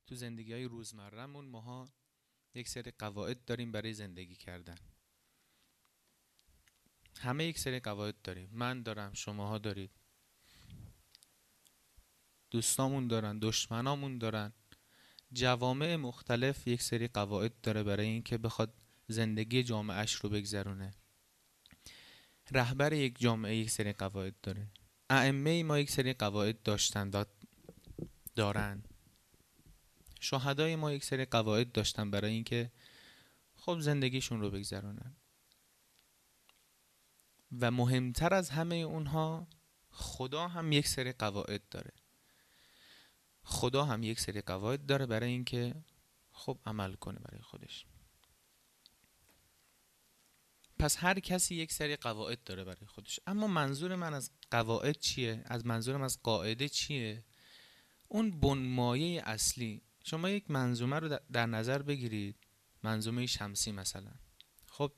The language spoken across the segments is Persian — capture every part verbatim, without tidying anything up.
تو زندگی های روزمره‌مون ماها یک سری قواعد داریم برای زندگی کردن. همه یک سری قواعد داریم. من دارم، شماها دارید، دوستامون دارن، دشمنامون دارن. جوامع مختلف یک سری قواعد داره برای اینکه بخواد زندگی جامعهش رو بگذرونه. رهبر یک جامعه یک سری قواعد داره. ائمه ما یک سری قواعد داشتن داد دارن. شهدای ما یک سری قواعد داشتن برای اینکه خب زندگیشون رو بگذرونن. و مهمتر از همه اونها، خدا هم یک سری قواعد داره. خدا هم یک سری قواعد داره برای اینکه خب عمل کنه برای خودش. پس هر کسی یک سری قواعد داره برای خودش. اما منظور من از قواعد چیه؟ از منظورم از قاعده چیه؟ اون بنمایه اصلی. شما یک منظومه رو در نظر بگیرید، منظومه شمسی مثلا. خب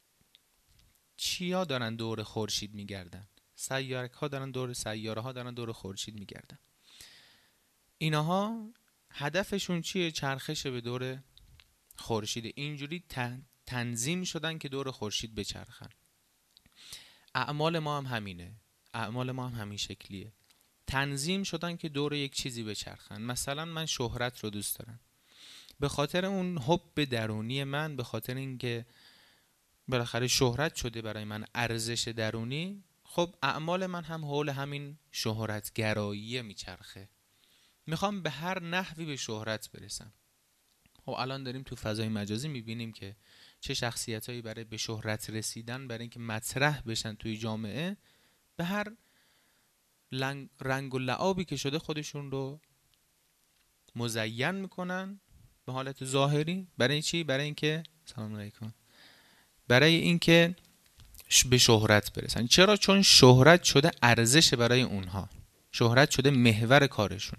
چیا دارن دور خورشید میگردن؟ سیارک ها دارن دور سیاره ها دارن دور خورشید میگردن. اینها هدفشون چیه؟ چرخش به دور خورشید. اینجوری تنظیم شدن که دور خورشید بچرخن. اعمال ما هم همینه. اعمال ما هم همین شکلیه. تنظیم شدن که دور یک چیزی بچرخن. مثلا من شهرت رو دوست دارم. به خاطر اون حب درونی من، به خاطر اینکه بالاخره شهرت شده برای من ارزش درونی، خب اعمال من هم حول همین شهرت گرایی میچرخه. میخوام به هر نحوی به شهرت برسم. خب الان داریم تو فضای مجازی میبینیم که چه شخصیتایی برای به شهرت رسیدن، برای اینکه مطرح بشن توی جامعه، به هر رنگ و لعابی که شده خودشون رو مزین میکنن به حالت ظاهری. برای چی؟ برای اینکه سلام علیکم برای اینکه به شهرت برسن. چرا؟ چون شهرت شده ارزش برای اونها، شهرت شده محور کارشون.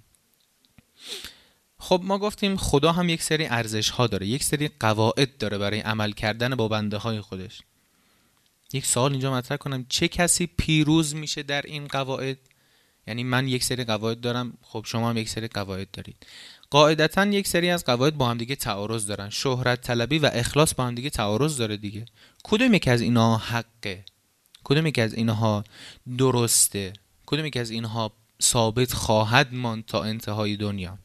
خب ما گفتیم خدا هم یک سری ارزش ها داره، یک سری قواعد داره برای عمل کردن با بنده های خودش. یک سوال اینجا مطرح کنم، چه کسی پیروز میشه در این قواعد؟ یعنی من یک سری قواعد دارم، خب شما هم یک سری قواعد دارید. قاعدتاً یک سری از قواعد با هم دیگه تعارض دارن. شهرت طلبی و اخلاص با هم دیگه تعارض داره دیگه. کدوم یکی از اینها حقه؟ کدوم یکی از اینها درسته؟ کدوم یکی از اینها ثابت خواهد ماند تا انتهای دنیا؟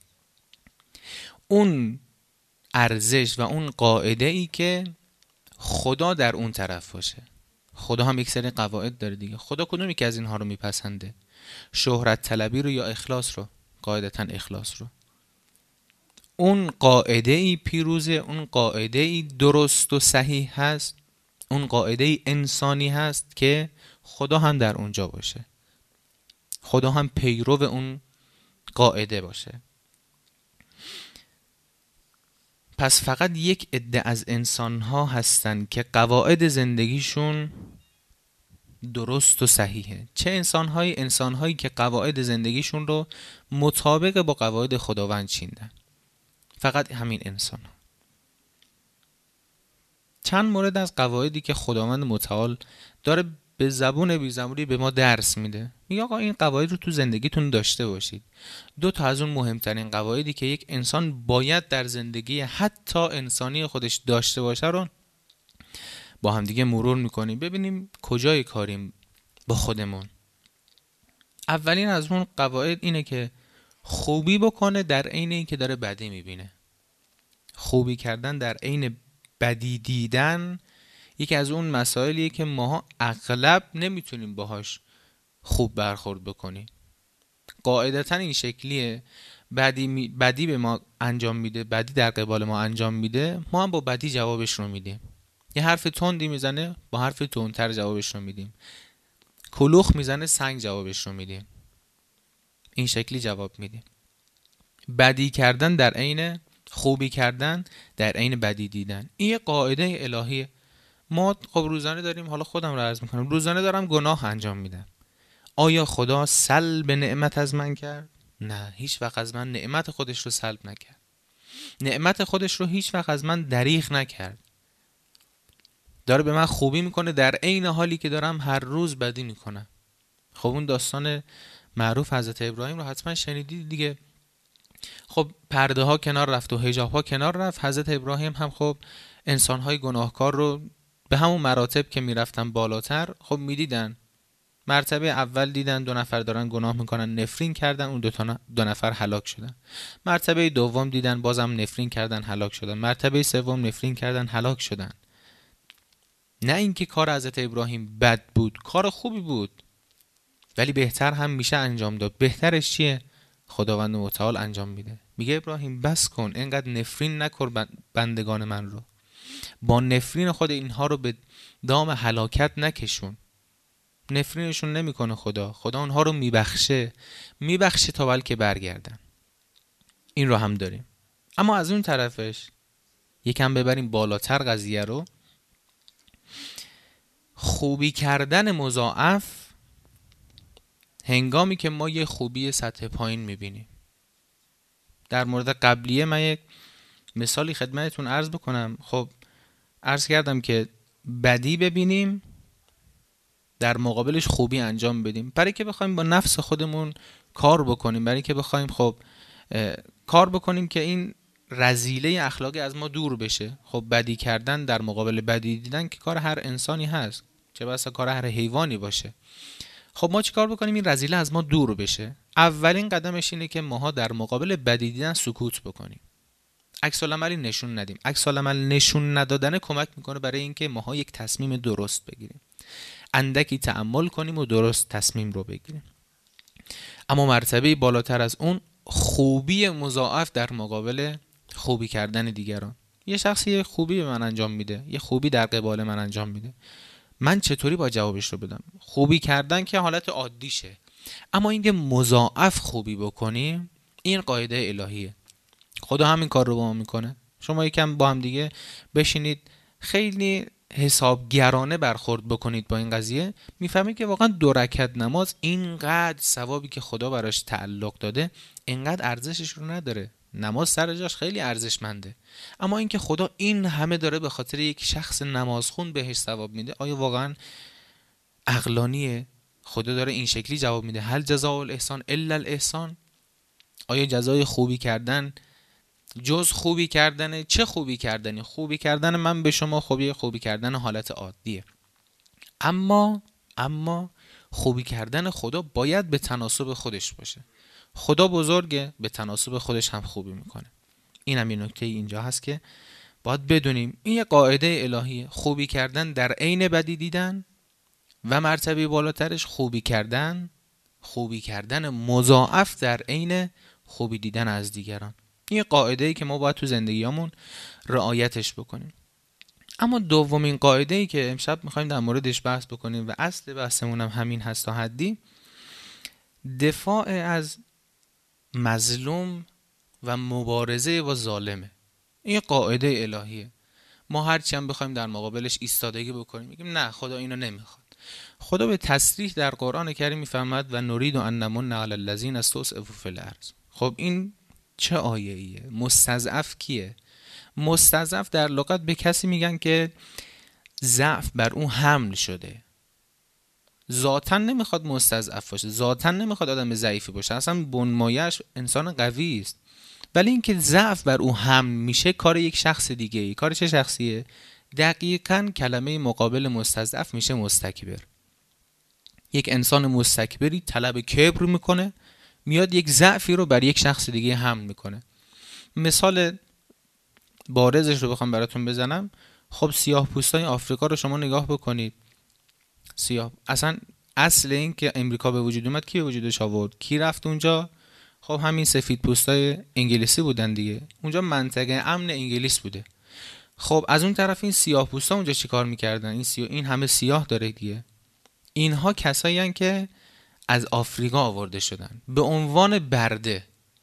اون ارزش و اون قاعده ای که خدا در اون طرف باشه. خدا هم یک سری قواعد داره دیگه. خدا کدوم یکی از اینها رو میپسنده؟ شهرت طلبی رو یا اخلاص رو؟ قاعدتاً اخلاص رو. اون قاعده ای پیروزه، اون قاعده ای درست و صحیح هست، اون قاعده ای انسانی هست که خدا هم در اونجا باشه، خدا هم پیرو اون قاعده باشه. پس فقط یک عده از انسان ها هستن که قواعد زندگیشون درست و صحیحه. چه انسان هایی؟ انسان هایی که قواعد زندگیشون رو مطابق با قواعد خداوند چیندن. فقط همین انسان ها. چند مورد از قواعدی که خداوند متعال داره به زبون بی زبونی به ما درس میده. میگه آقا این قواعد رو تو زندگیتون داشته باشید. دو تا از اون مهمترین قواعدی که یک انسان باید در زندگی حتی انسانی خودش داشته باشه رو با هم دیگه مرور میکنیم، ببینیم کجای کاریم با خودمون. اولین از اون قواعد اینه که خوبی بکنه در عین اینکه داره بدی میبینه. خوبی کردن در عین بدی دیدن یکی از اون مسائلیه که ماها اغلب نمیتونیم باهاش خوب برخورد بکنیم. قاعدتاً این شکلیه، بدی, می... بدی به ما انجام میده، بدی در قبال ما انجام میده، ما هم با بدی جوابش رو میدیم. یه حرف تندی میزنه، با حرف تندتر جوابش رو میدیم. کلوخ میزنه، سنگ جوابش رو میدیم. این شکلی جواب میدیم. بدی کردن در عین خوبی کردن، در عین بدی دیدن. این یه قاعده الهیه. ما خب روزانه داریم، حالا خودم رو عرض میکنم، روزانه دارم گناه انجام میدم. آیا خدا سلب نعمت از من کرد؟ نه، هیچ وقت از من نعمت خودش رو سلب نکرد. نعمت خودش رو هیچ وقت از من دریغ نکرد. داره به من خوبی میکنه در عین حالی که دارم هر روز بدی میکنم. خب اون داستان معروف حضرت ابراهیم رو حتما شنیدید دیگه. خب پرده ها کنار رفت و حجاب ها کنار رفت. حضرت ابراهیم هم خب انسان های گناهکار رو به همون مراتب که میرفتن بالاتر خب میدیدن. مرتبه اول دیدن دو نفر دارن گناه میکنن، نفرین کردن، اون دو, تا دو نفر هلاک شدن. مرتبه دوم دیدن بازم نفرین کردن، هلاک شدن. مرتبه سوم نفرین کردن، هلاک شدن. نه اینکه کار حضرت ابراهیم بد بود، کار خوبی بود، ولی بهتر هم میشه انجام داد. بهترش چیه؟ خداوند متعال انجام میده. میگه ابراهیم بس کن، اینقدر نفرین نکن بندگان من رو، با نفرین خود اینها رو به دام هلاکت نکشون. نفرینشون نمیکنه خدا، خدا اونها رو میبخشه، میبخشه تا بلکه برگردن. این رو هم داریم. اما از اون طرفش یکم ببریم بالاتر قضیه رو، خوبی کردن مضاعف هنگامی که ما یه خوبی سطح پایین میبینیم. در مورد قبلیه من یک مثالی خدمتتون عرض بکنم. خب عرض کردم که بدی ببینیم در مقابلش خوبی انجام بدیم، برای که بخوایم با نفس خودمون کار بکنیم، برای که بخوایم خب کار بکنیم که این رذیله اخلاقی از ما دور بشه. خب بدی کردن در مقابل بدی دیدن که کار هر انسانی هست، چه بسا کار هر حیوانی باشه. خب ما چی کار بکنیم این رذیله از ما دور بشه؟ اولین قدمش اینه که ماها در مقابل بدی دیدن سکوت بکنیم، عکس العملی نشون ندیم. عکس العمل نشون ندادن کمک میکنه برای اینکه ماها یک تصمیم درست بگیریم، اندکی تأمل کنیم و درست تصمیم رو بگیریم. اما مرتبه بالاتر از اون خوبی مضاعف در مقابل خوبی کردن دیگران. یه شخصی یه خوبی به من انجام میده، یه خوبی در قبال من انجام میده، من چطوری با جوابش رو بدم؟ خوبی کردن که حالت عادیشه، اما اینکه مضاعف خوبی بکنیم این قاعده الهیه. خدا همین کار رو با ما میکنه. شما یکم با هم دیگه بشینید خیلی حسابگرانه برخورد بکنید با این قضیه، میفهمید که واقعا دو رکعت نماز اینقدر ثوابی که خدا براش تعلق داده اینقدر ارزشش رو نداره. نماز سر جاش خیلی ارزشمنده، اما اینکه خدا این همه داره به خاطر یک شخص نمازخون بهش ثواب میده، آیا واقعا عقلانیه؟ خدا داره این شکلی جواب میده هل جزاء الاحسان الا الاحسان؟ آیا جزای خوبی کردن جز خوبی کردن؟ چه خوبی کردنی؟ خوبی کردن من به شما خوبی خوبی کردن حالت عادیه، اما اما خوبی کردن خدا باید به تناسب خودش باشه. خدا بزرگه، به تناسب خودش هم خوبی میکنه. این هم یه نکته اینجا هست که باید بدونیم. این یه قاعده الهیه، خوبی کردن در عین بدی دیدن و مرتبه بالاترش خوبی کردن خوبی کردن مضاعف در عین خوبی دیدن از دیگران. این قاعده‌ای که ما باید تو زندگیامون رعایتش بکنیم. اما دومین قاعده‌ای که امشب می‌خوایم در موردش بحث بکنیم و اصل بحثمون هم همین هست تا حدی، دفاع از مظلوم و مبارزه با ظالمه. این قاعده الهیه. ما هرچی هم بخوایم در مقابلش ایستادگی بکنیم، میگیم نه خدا اینو نمیخواد. خدا به تصریح در قرآن کریم میفرماد و نرید ان نمن علی الذین استضعفوا فی الارض. خب این چه آیه ایه؟ مستضعف کیه؟ مستضعف در لغت به کسی میگن که ضعف بر اون حمل شده. ذاتاً نمیخواد مستضعف باشه، ذاتاً نمیخواد آدم ضعیفی باشه، اصلا بنمایش انسان قوی است، ولی اینکه ضعف بر اون حمل میشه کار یک شخص دیگه ای. کار چه شخصیه؟ دقیقاً کلمه مقابل مستضعف میشه مستکبر. یک انسان مستکبری طلب کبر میکنه، میاد یک ضعفی رو بر یک شخص دیگه حمل میکنه. مثال بارزش رو بخوام براتون بزنم، خب سیاه پوستای آفریقا رو شما نگاه بکنید. سیاه اصلا اصل این که امریکا به وجود اومد کی به وجودش آورد؟ کی رفت اونجا؟ خب همین سفید پوستای انگلیسی بودن دیگه. اونجا منطقه امن انگلیس بوده. خب از اون طرف این سیاه پوستا اونجا چیکار میکردن؟ این سیاه، این همه سیاه داره دیگه. اینها کسایی هستن که از آفریقا آورده شدن به عنوان برده.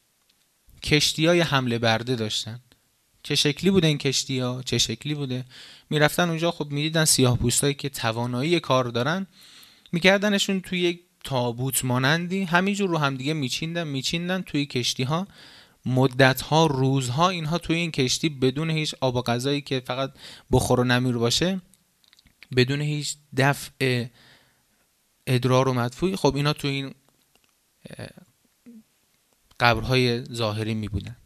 کشتیای حمله برده داشتن. چه شکلی بوده این کشتی‌ها؟ چه شکلی بوده؟ میرفتن اونجا، خب میدیدن سیاه پوستایی که توانایی کار دارن، میکردنشون توی یک تابوت مانندی همینجور رو هم دیگه میچیندن میچیندن توی کشتی‌ها، مدت‌ها روزها اینها توی این کشتی بدون هیچ آب و غذایی که فقط بخور و نمیر باشه، بدون هیچ دفع ادرار و مدفوعی، خب اینا توی این قبرهای ظاهری میبودن.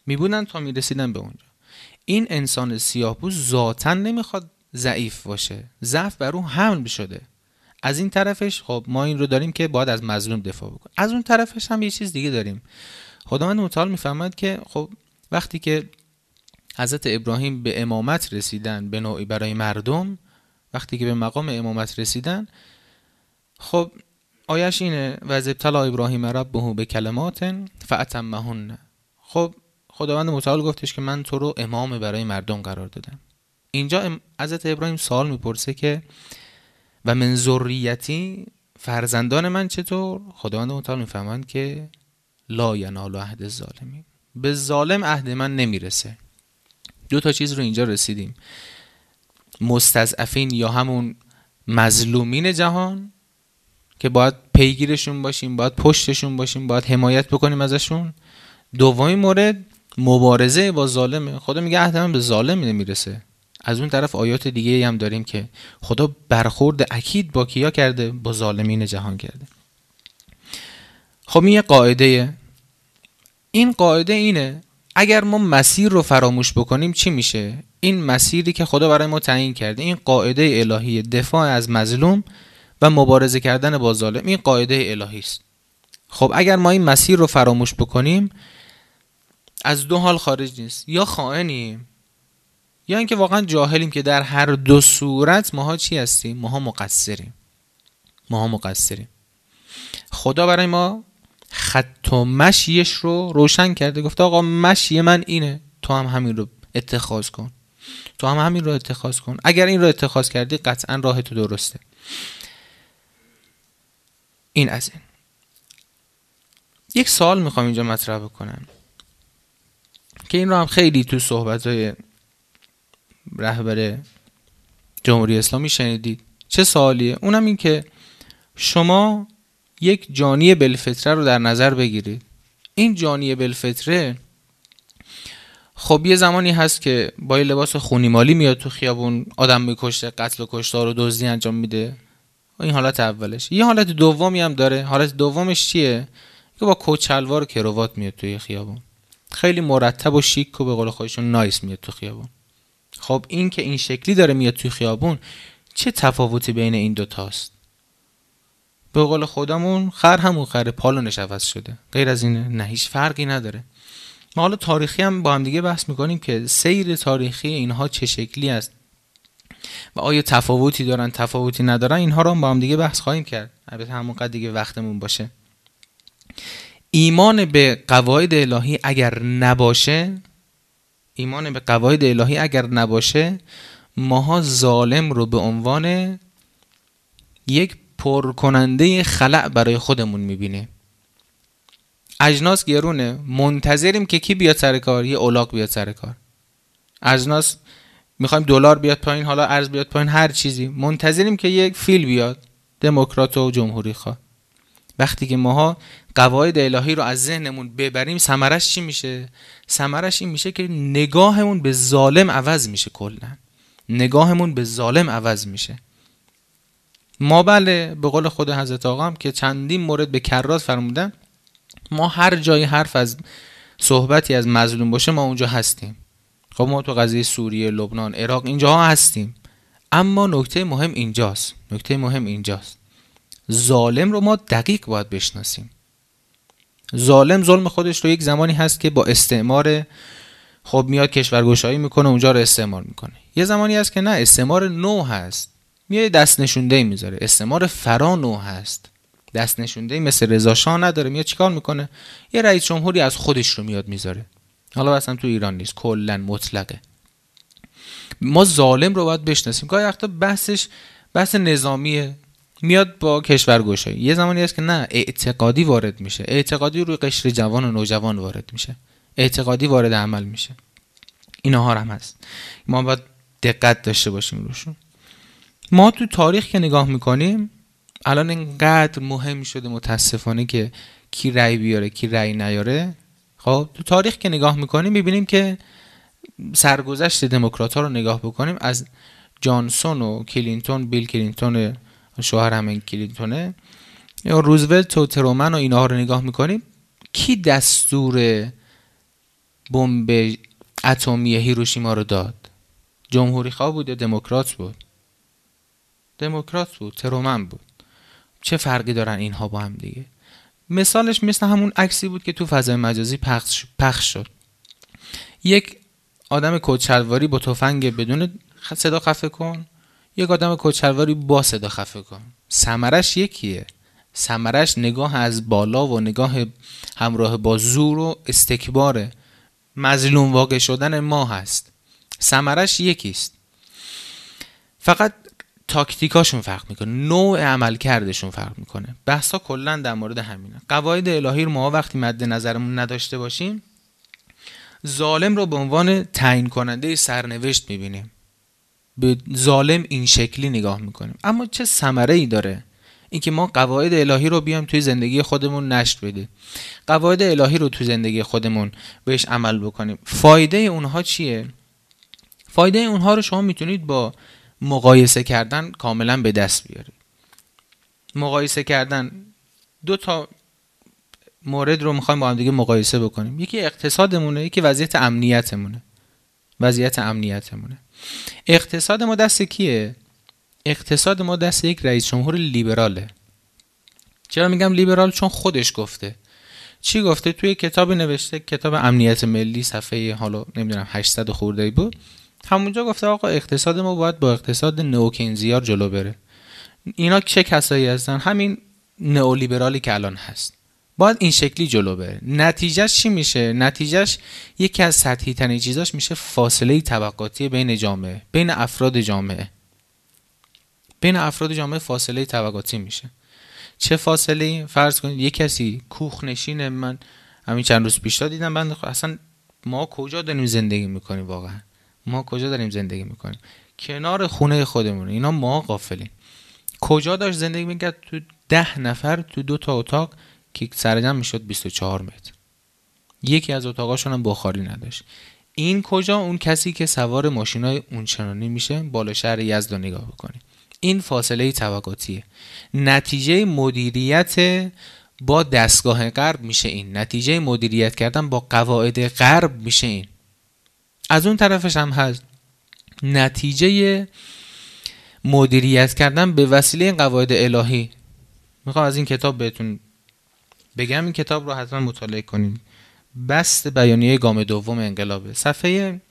میبودن تا میرسیدن به اونجا. این انسان سیاه‌پوست ذاتاً نمیخواد ضعیف باشه، ضعف بر اون حمل شده. از این طرفش خب ما این رو داریم که باید از مظلوم دفاع بکنیم، از اون طرفش هم یه چیز دیگه داریم. خداوند متعال میفهمد که خب وقتی که حضرت ابراهیم به امامت رسیدن، به نوعی برای مردم، وقتی که به مقام امامت رسیدن، خب آیش اینه و از ابتلا ابراهیم ربه به کلمات فاتمهن. خب خداوند متعال گفتش که من تو رو امام برای مردم قرار دادم. اینجا حضرت ابراهیم سوال میپرسه که و من ذریتی، فرزندان من چطور؟ خداوند متعال میفهمند که لا ینال عهد الظالمین، به ظالم عهد من نمیرسه. دو تا چیز رو اینجا رسیدیم، مستضعفین یا همون مظلومین جهان که باید پیگیرشون باشیم، باید پشتشون باشیم، باید حمایت بکنیم ازشون. دومین مورد مبارزه با ظالمه. خدا میگه عهد من به ظالم نمیرسه. از اون طرف آیات دیگه هم داریم که خدا برخورد اکید با کیا کرده؟ با ظالمین جهان کرده. خب این یه قاعده، این قاعده اینه اگر ما مسیر رو فراموش بکنیم چی میشه؟ این مسیری که خدا برای ما تعیین کرده، این قاعده الهی دفاع از مظلوم و مبارزه کردن با ظالم، این قاعده الهی است. خب اگر ما این مسیر رو فراموش بکنیم از دو حال خارج نیست، یا خائنیم یا اینکه واقعا جاهلیم که در هر دو صورت ماها چی هستیم؟ ماها مقصریم. ماها مقصریم. خدا برای ما خط و مشیش رو روشن کرده، گفته آقا مشی من اینه، تو هم همین رو اتخاذ کن، تو هم همین رو اتخاذ کن. اگر این رو اتخاذ کردی قطعا راه تو درسته. این از این. یک سوال میخوام اینجا مطرح بکنم که این رو هم خیلی تو صحبت‌های رهبر جمهوری اسلامی شنیدید. چه سوالیه؟ اونم این که شما یک جانی بالفطره رو در نظر بگیرید. این جانی بالفطره خب یه زمانی هست که با یه لباس خونیمالی میاد تو خیابون، آدم میکشه، قتل و کشتار و دزدی انجام میده. این حالت اولش. یه حالت دومی هم داره. حالت دومش چیه؟ که با کچلوار و کروات میاد توی خیابون، خیلی مرتب و شیک و به قول خودشون نایس میاد تو خیابون. خب این که این شکلی داره میاد توی خیابون، چه تفاوتی بین این دوتاست؟ به قول خودمون خر همون خره، پالونش عوض شده، غیر از اینه؟ نه، هیچ فرقی نداره. ما حالا تاریخی هم با هم دیگه بحث میکنیم که سیر تاریخی اینها چه شکلی است و آیا تفاوتی دارن تفاوتی ندارن، اینها رو هم با هم دیگه بحث خواهیم کرد، البته همونقدر دیگه وقتمون باشه. ایمان به قواعد الهی اگر نباشه، ایمان به قواعد الهی اگر نباشه، ماها ظالم رو به عنوان یک پر کننده خلأ برای خودمون میبینه. اجناس گرونه، منتظریم که کی بیاد سر کار؟ یه الاغ بیاد سر کار. اجناس میخوایم دلار بیاد پایین، حالا ارز بیاد پایین، هر چیزی منتظریم که یک فیل بیاد، دموکرات و جمهوری خواه. وقتی که ماها قواعد الهی رو از ذهنمون ببریم، ثمرش چی میشه؟ ثمرش این میشه که نگاهمون به ظالم عوض میشه. کلا نگاهمون به ظالم عوض میشه. ما بله به قول خود حضرت آقا هم که چندین مورد به کرات فرمودن، ما هر جای حرف از صحبتی از مظلوم باشه ما اونجا هستیم. خب ما تو قضیه سوریه، لبنان، عراق اینجاها هستیم. اما نکته مهم اینجاست. نکته مهم اینجاست. ظالم رو ما دقیق باید بشناسیم. ظالم ظلم خودش رو یک زمانی هست که با استعمار خب میاد کشورگشایی میکنه، اونجا رو استعمار میکنه. یه زمانی هست که نه، استعمار نو هست، میاد دست نشونده میذاره. استعمار فرا نو هست، دست نشونده مثل رضا شاه نداره. میاد چیکار میکنه؟ یه رئیس جمهوری از خودش رو میاد میذاره. حالا اصلا تو ایران نیست، کلا مطلقه. ما ظالم رو باید بشناسیم. گاهی وقتا بحثش بحث نظامیه، میاد با کشورگشایی. یه زمانی هست که نه، اعتقادی وارد میشه. اعتقادی روی قشر جوان و نوجوان وارد میشه. اعتقادی وارد عمل میشه. اینها هم هست. ما باید دقت داشته باشیم روشون. ما تو تاریخ که نگاه میکنیم، الان اینقدر مهم شده متاسفانه که کی رأی بیاره کی رأی نیاره. خب تو تاریخ که نگاه میکنیم میبینیم که سرگذشت دموکرات‌ها رو نگاه بکنیم، از جانسون و کلینتون، بیل کلینتون شوهر همین کلینتونه، یا روزولت و ترومن و اینها رو نگاه میکنیم، کی دستور بمب اتمی هیروشیما رو داد؟ جمهوری خواه بود یا دموکرات بود؟ دموکرات بود، ترومن بود. چه فرقی دارن اینها با هم دیگه؟ مثالش مثل همون عکسی بود که تو فضای مجازی پخش پخش شد. یک آدم کچلواری با تفنگ بدون صدا خفه کن، یک آدم کچلواری با صدا خفه کن. ثمرش یکیه. ثمرش نگاه از بالا و نگاه همراه با زور و استکباره، مظلوم واقع شدن ما هست. ثمرش یکیست، فقط تاکتیکاشون فرق میکنه، نوع عمل کردشون فرق میکنه. بحثا کلا در مورد همینه. قواعد الهی رو ما وقتی مد نظرمون نداشته باشیم، ظالم رو به عنوان تعیین کننده سرنوشت میبینیم، به ظالم این شکلی نگاه میکنیم. اما چه ثمره ای داره اینکه ما قواعد الهی رو بیام توی زندگی خودمون نشر بدیم، قواعد الهی رو توی زندگی خودمون بهش عمل بکنیم؟ فایده اونها چیه؟ فایده اونها رو شما میتونید با مقایسه کردن کاملا به دست بیارید. مقایسه کردن، دو تا مورد رو میخوایم با هم دیگه مقایسه بکنیم. یکی اقتصادمونه، یکی وضعیت امنیتمونه. وضعیت امنیتمونه. اقتصاد ما دست کیه؟ اقتصاد ما دست یک رئیس جمهور لیبراله. چرا میگم لیبرال؟ چون خودش گفته. چی گفته؟ توی کتابی نوشته، کتاب امنیت ملی، صفحه حالا نمیدونم هشتصد خورده‌ای بود، همونجا گفته آقا اقتصاد ما باید با اقتصاد نئوکینزیار جلو بره. اینا چه کسایی هستن؟ همین نئولیبرالی که الان هست. باید این شکلی جلو بره. نتیجهش چی میشه؟ نتیجهش یکی از سطحی ترین چیزاش میشه فاصله طبقاتی بین جامعه، بین افراد جامعه. بین افراد جامعه فاصله طبقاتی میشه. چه فاصله؟ فرض کنید یک کسی کوخ نشینه. من همین چند روز پیش دیدم بنده خدا، اصلا ما کجا داریم زندگی میکنیم؟ واقعا ما کجا داریم زندگی میکنیم؟ کنار خونه خودمونه. اینا ما غافلیم. کجا داشت زندگی میکرد؟ تو ده نفر تو دو تا اتاق که سرجم میشد بیست و چهار متر. یکی از اتاقاشون هم بخاری نداشت. این کجا؟ اون کسی که سوار ماشینای اونچنانی میشه بالا شهر یزد رو نگاه بکنید. این فاصله طبقاتیه. نتیجه مدیریت با دستگاه غرب میشه این. نتیجه مدیریت کردن با قواعد غرب میشه این. از اون طرفش هم هست نتیجه مدیریت کردن به وسیله این قواعد الهی. میخوام از این کتاب بهتون بگم، این کتاب رو حتما مطالعه کنید. بست بیانیه گام دوم انقلابه. صفحه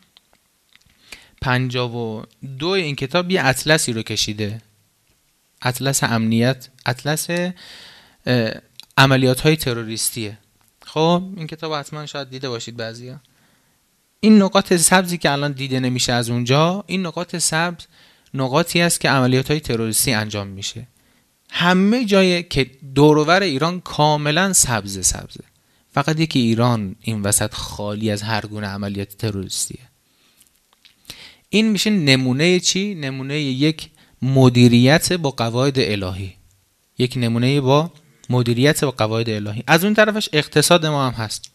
پنجاه و دو این کتاب یه اطلسی رو کشیده، اطلس امنیت، اطلس عملیات های تروریستیه. خب این کتاب حتما شاید دیده باشید بعضیا. این نقاط سبزی که الان دیده نمیشه از اونجا، این نقاط سبز نقاطی است که عملیات های تروریستی انجام میشه. همه جای که دور و بر ایران کاملا سبز سبزه، فقط یکی ایران این وسط خالی از هر گونه عملیات تروریستیه. این میشه نمونه چی؟ نمونه یک مدیریت با قواعد الهی. یک نمونه با مدیریت با قواعد الهی. از اون طرفش اقتصاد ما هم هست.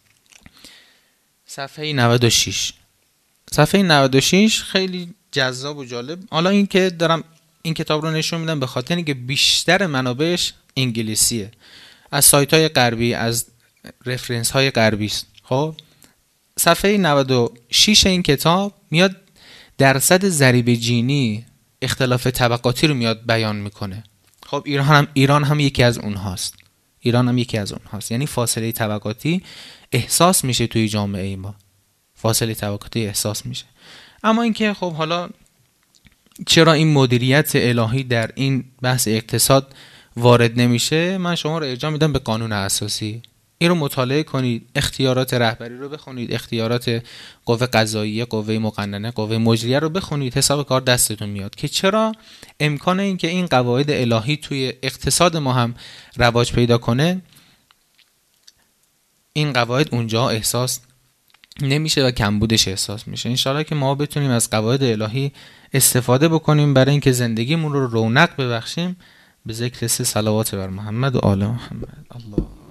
صفحه نود و شش. صفحه نود و شش خیلی جذاب و جالب. حالا این که دارم این کتاب رو نشون میدم به خاطر اینکه بیشتر منابعش انگلیسیه، از سایت‌های غربی، از رفرنس‌های غربی است. خب صفحه نود و شش این کتاب میاد درصد ضریب جینی، اختلاف طبقاتی رو میاد بیان میکنه. خب ایران هم ایران هم یکی از اونهاست. ایران هم یکی از اونهاست. یعنی فاصله طبقاتی احساس میشه توی جامعه ما. فاصله طبقاتی احساس میشه. اما اینکه خب حالا چرا این مدیریت الهی در این بحث اقتصاد وارد نمیشه؟ من شما رو ارجاع میدم به قانون اساسی. این رو مطالعه کنید، اختیارات رهبری رو بخونید، اختیارات قوه قضاییه، قوه مقننه، قوه مجریه رو بخونید، حساب کار دستتون میاد که چرا امکان این که این قواعد الهی توی اقتصاد ما هم رواج پیدا کنه، این قواعد اونجا احساس نمیشه و کمبودش احساس میشه. انشالله که ما بتونیم از قواعد الهی استفاده بکنیم برای اینکه زندگیمون رو رونق ببخشیم. به ذکر سه صلوات بر محمد و آل محمد. الله